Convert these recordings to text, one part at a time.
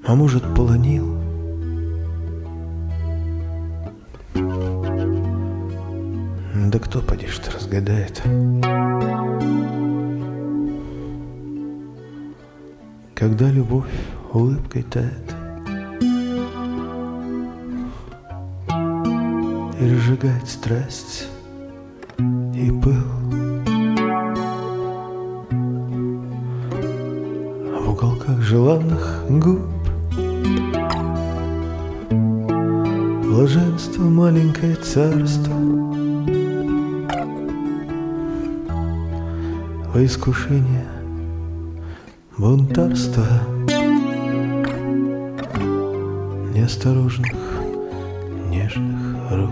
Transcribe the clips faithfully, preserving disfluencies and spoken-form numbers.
а может, полонил. Да кто, поди ж ты, разгадает, когда любовь улыбкой тает и разжигает страсть и пыл. А в уголках желанных губ блаженство, маленькое царство, во искушение бунтарства неосторожных нежных рук.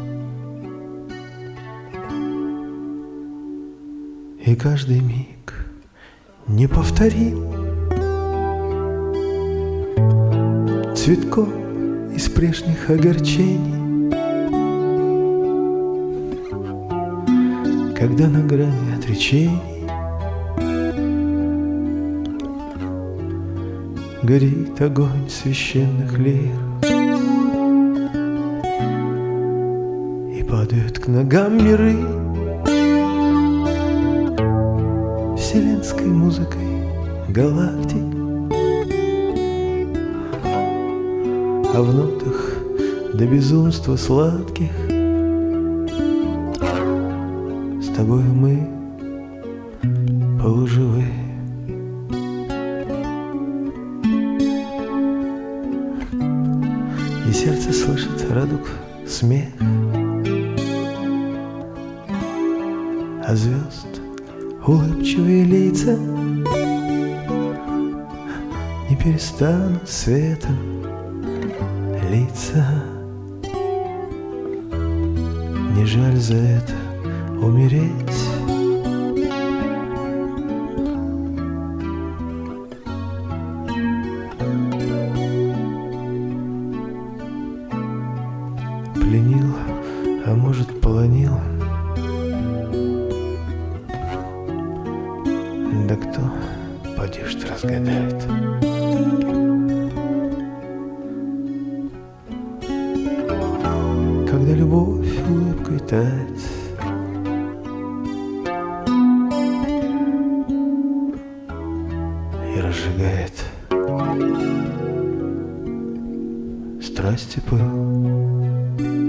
И каждый миг неповторим, цветком из прежних огорчений, когда на грани отречений горит огонь священных лир и падают к ногам миры вселенской музыкой галактик. А в нотах до безумства сладких с тобой мы полуживые. И сердце слышит радуг смех, а звезд улыбчивые лица не перестанут светом литься. Не жаль за это умереть. Пленил, а может, полонил. Да кто, поди ж ты, разгадает, когда любовь улыбкой тает и разжигает страсть и пыл.